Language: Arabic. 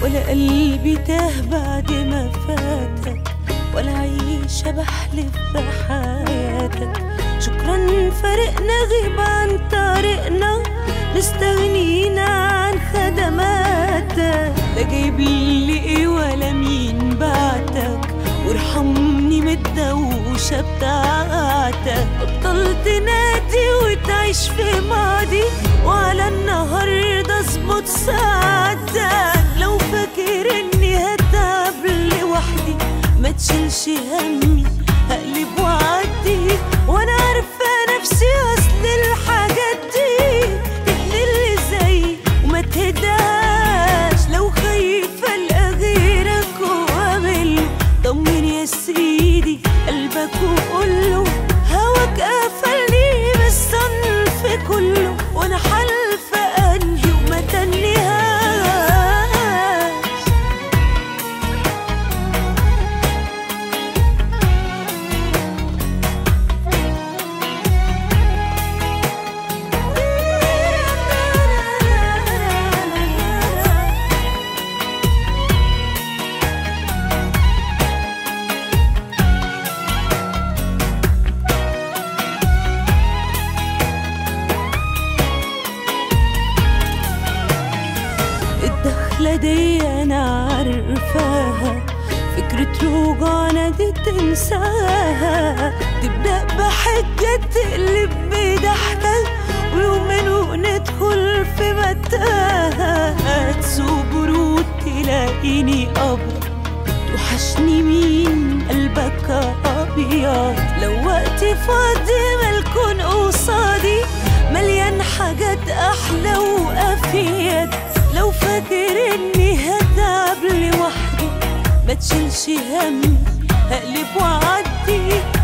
ولا قلبي تاه بعد ما فاتك، ولا عيشة بحلف بحياتك. شكرا فرقنا غيب عن طريقنا، مستغنينا عن خدماتك. لا جايب لي ايه ولا مين بعتك، وارحمني من الدوشة بتاعتك. بطلت نادي وتعيش في ماضي، وعلى النهاردة اظبط ساعتك. لو فاكر اني هتعب لوحدي ما تشيلش همي، هقلب وعدي وانا عارفة نفسي. اصل الحاجات دي تبني اللي زي وما تهداش. لو خايفة القى غيرك واعمله، طمن يا سيدي قلبك وقوله هواك قفلني بالصنف كله، وانا حالفة انهي وما تنهاش. الدخلة دي أنا عارفاها، فكرة رجوعنا دي تنساها. تبدأ بحجة تقلب بضحكة، ويومين وندخل في متاهة. تسوق برود تلاقيني قبر، توحشني مين قلبك أبيض. لو وقتي فاضي مالكون قصادي، مليان حاجات أحلى وأفيد. لو فاكر اني هتعب لوحدي ما تشيلش همي، هقلب وعدي